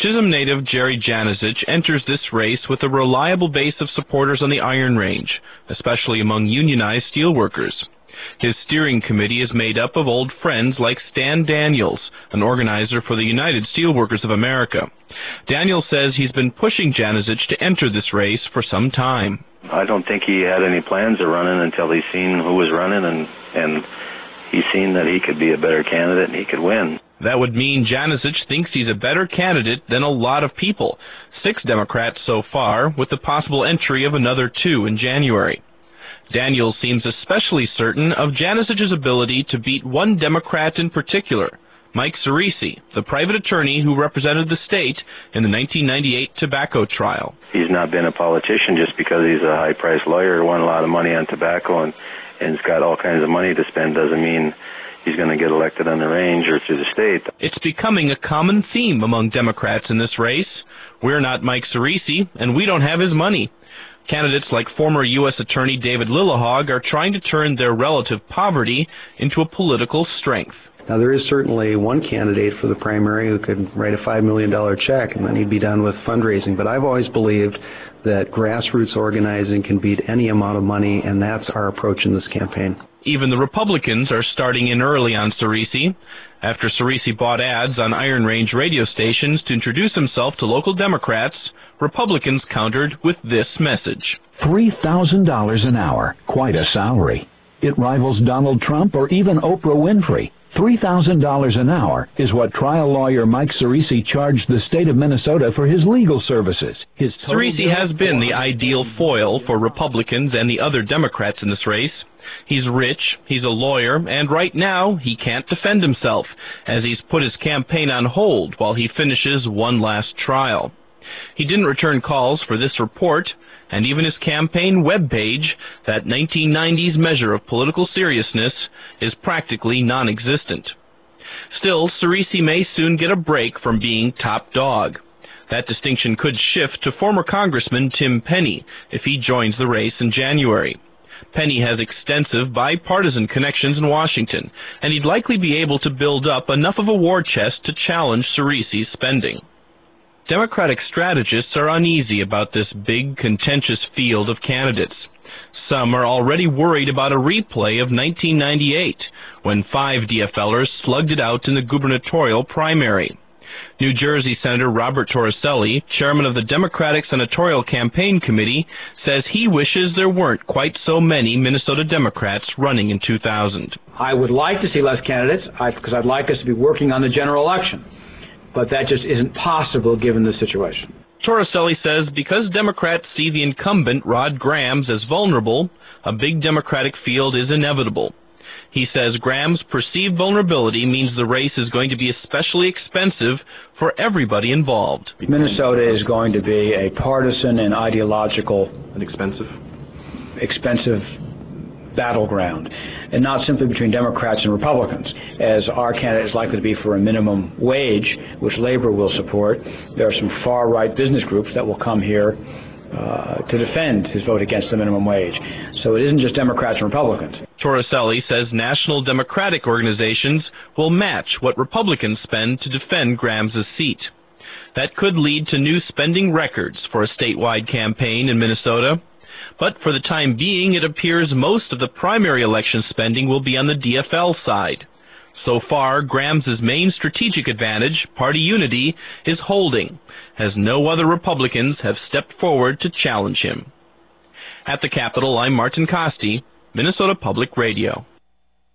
Chisholm native Jerry Janicich enters this race with a reliable base of supporters on the Iron Range, especially among unionized steelworkers. His steering committee is made up of old friends like Stan Daniels, an organizer for the United Steelworkers of America. Daniels says he's been pushing Janicich to enter this race for some time. I don't think he had any plans of running until he's seen who was running, and he's seen that he could be a better candidate and he could win. That would mean Janicich thinks he's a better candidate than a lot of people, 6 Democrats so far, with the possible entry of another 2 in January. Daniels seems especially certain of Janicich's ability to beat one Democrat in particular, Mike Cerisi, the private attorney who represented the state in the 1998 tobacco trial. He's not been a politician just because he's a high-priced lawyer who won a lot of money on tobacco and has got all kinds of money to spend doesn't mean he's going to get elected on the range or through the state. It's becoming a common theme among Democrats in this race. We're not Mike Cerisi, and we don't have his money. Candidates like former U.S. Attorney David Lillehaug are trying to turn their relative poverty into a political strength. Now, there is certainly one candidate for the primary who could write a $5 million check and then he'd be done with fundraising. But I've always believed that grassroots organizing can beat any amount of money, and that's our approach in this campaign. Even the Republicans are starting in early on Cerisi. After Cerisi bought ads on Iron Range radio stations to introduce himself to local Democrats, Republicans countered with this message. $3,000 an hour, quite a salary. It rivals Donald Trump or even Oprah Winfrey. $3,000 an hour is what trial lawyer Mike Cerisi charged the state of Minnesota for his legal services. Cerisi has been the ideal foil for Republicans and the other Democrats in this race. He's rich, he's a lawyer, and right now he can't defend himself, as he's put his campaign on hold while he finishes one last trial. He didn't return calls for this report, and even his campaign webpage, that 1990s measure of political seriousness, is practically non-existent. Still, Cerisi may soon get a break from being top dog. That distinction could shift to former Congressman Tim Penny if he joins the race in January. Penny has extensive bipartisan connections in Washington, and he'd likely be able to build up enough of a war chest to challenge Cerisi's spending. Democratic strategists are uneasy about this big, contentious field of candidates. Some are already worried about a replay of 1998, when 5 DFLers slugged it out in the gubernatorial primary. New Jersey Senator Robert Torricelli, chairman of the Democratic Senatorial Campaign Committee, says he wishes there weren't quite so many Minnesota Democrats running in 2000. I would like to see less candidates because I'd like us to be working on the general election. But that just isn't possible given the situation. Torricelli says because Democrats see the incumbent, Rod Grams, as vulnerable, a big Democratic field is inevitable. He says Graham's perceived vulnerability means the race is going to be especially expensive for everybody involved. Minnesota is going to be a partisan and ideological and expensive battleground, and not simply between Democrats and Republicans, as our candidate is likely to be for a minimum wage, which labor will support. There are some far-right business groups that will come here to defend his vote against the minimum wage. So it isn't just Democrats and Republicans. Torricelli says national Democratic organizations will match what Republicans spend to defend Grams' seat. That could lead to new spending records for a statewide campaign in Minnesota. But for the time being, it appears most of the primary election spending will be on the DFL side. So far, Grams' main strategic advantage, party unity, is holding, as no other Republicans have stepped forward to challenge him. At the Capitol, I'm Martin Costi, Minnesota Public Radio.